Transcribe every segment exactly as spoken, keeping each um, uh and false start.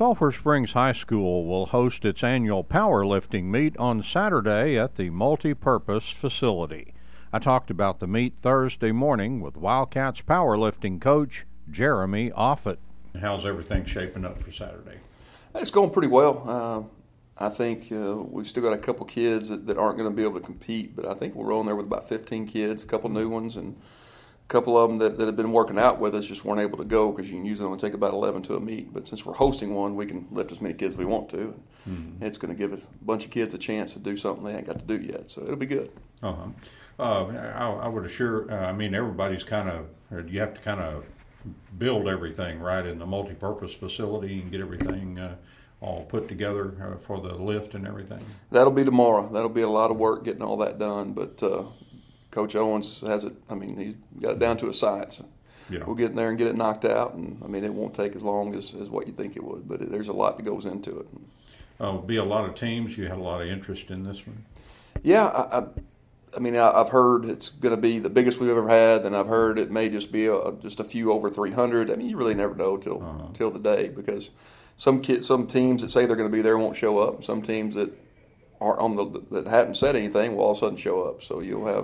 Sulphur Springs High School will host its annual powerlifting meet on Saturday at the multi-purpose facility. I talked about the meet Thursday morning with Wildcats powerlifting coach Jeremy Offutt. How's everything shaping up for Saturday? It's going pretty well. Uh, I think uh, we've still got a couple kids that, that aren't going to be able to compete, but I think we're on there with about fifteen kids, a couple new ones, and a couple of them that, that have been working out with us just weren't able to go because you can usually only take about eleven to a meet. But since we're hosting one, we can lift as many kids as we want to. Mm-hmm. It's going to give a bunch of kids a chance to do something they ain't got to do yet, so it'll be good. Uh-huh. Uh, I, I would assure, uh, I mean, everybody's kind of, you have to kind of build everything right in the multi-purpose facility and get everything uh, all put together uh, for the lift and everything. That'll be tomorrow. That'll be a lot of work getting all that done, but uh, Coach Owens has it, I mean, he's got it down to a science. Yeah. We'll get in there and get it knocked out, and I mean, it won't take as long as, as what you think it would, but it, there's a lot that goes into it. Uh, be a lot of teams. You had a lot of interest in this one. Yeah, I, I, I mean, I, I've heard it's going to be the biggest we've ever had, and I've heard it may just be a, just a few over three hundred. I mean, you really never know till uh-huh. till the day, because some kids, some teams that say they're going to be there won't show up. Some teams that aren't on the that hadn't said anything will all of a sudden show up. So you'll have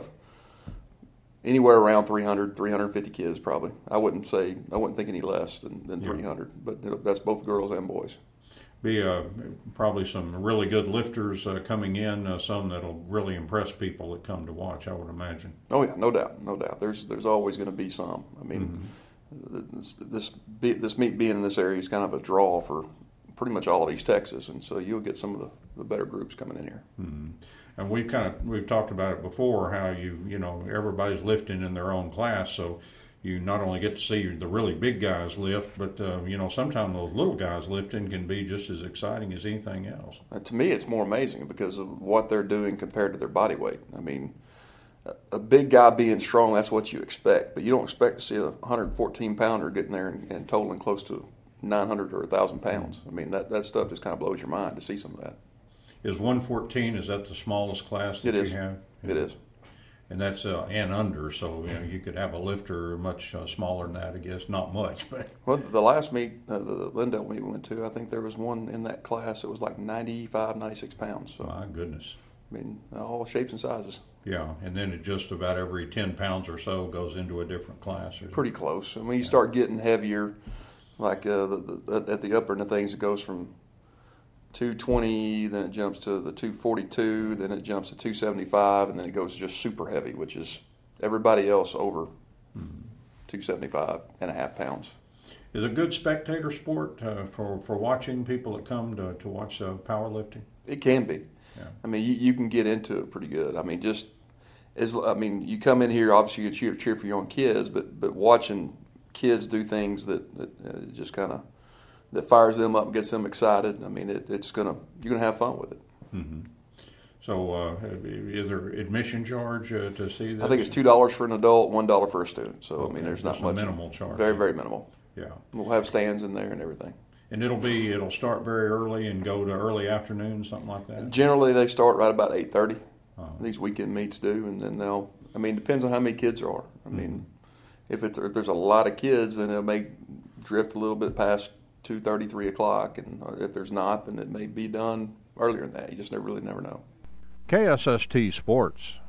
anywhere around three hundred, three hundred fifty kids probably. I wouldn't say, I wouldn't think any less than, than yeah. three hundred, but that's both girls and boys. Be uh, probably some really good lifters uh, coming in, uh, some that'll really impress people that come to watch, I would imagine. Oh yeah, no doubt, no doubt. There's there's always going to be some. I mean, mm-hmm. this this, be, this meet being in this area is kind of a draw for pretty much all of East Texas, and so you'll get some of the, the better groups coming in here. Mm-hmm. And we've kind of we've talked about it before, how you you know everybody's lifting in their own class, so you not only get to see the really big guys lift, but uh, you know sometimes those little guys lifting can be just as exciting as anything else. And to me, it's more amazing because of what they're doing compared to their body weight. I mean, a big guy being strong, that's what you expect, but you don't expect to see a one hundred fourteen pounder getting there and, and totaling close to nine hundred or one thousand pounds. I mean, that, that stuff just kind of blows your mind to see some of that. Is one fourteen, is that the smallest class that it is. you have? It is. And that's uh, and under, so you know you could have a lifter much uh, smaller than that, I guess. Not much, but well, the last meet, uh, the Lindale meet we went to, I think there was one in that class that was like ninety-five, ninety-six pounds. So my goodness. I mean, all shapes and sizes. Yeah, and then it just about every ten pounds or so goes into a different class. Pretty close. And when you start getting heavier, like uh, the, the, at the upper end of things, it goes from two twenty, then it jumps to the two forty-two, then it jumps to two seventy-five, and then it goes just super heavy, which is everybody else over mm-hmm. two seventy-five and a half pounds. Is it a good spectator sport uh, for, for watching people that come to, to watch uh, powerlifting? It can be. Yeah. I mean, you, you can get into it pretty good. I mean, just as I mean, you come in here, obviously you cheer, cheer for your own kids, but but watching kids do things that, that uh, just kind of that fires them up and gets them excited. I mean, it, it's gonna you're gonna have fun with it. Mm-hmm. So, uh, is there admission charge uh, to see this? I think it's two dollars for an adult, one dollar for a student. So, okay. I mean, there's not That's much. A minimal charge. Very, very minimal. Yeah. We'll have stands in there and everything. And it'll be it'll start very early and go to early afternoon, something like that. Generally, they start right about eight thirty. Oh. These weekend meets do, and then they'll. I mean, depends on how many kids there are. I mean, mm-hmm. if it's if there's a lot of kids, then it may drift a little bit past two thirty, three o'clock, and if there's not, then it may be done earlier than that. You just never really never know. K S S T Sports.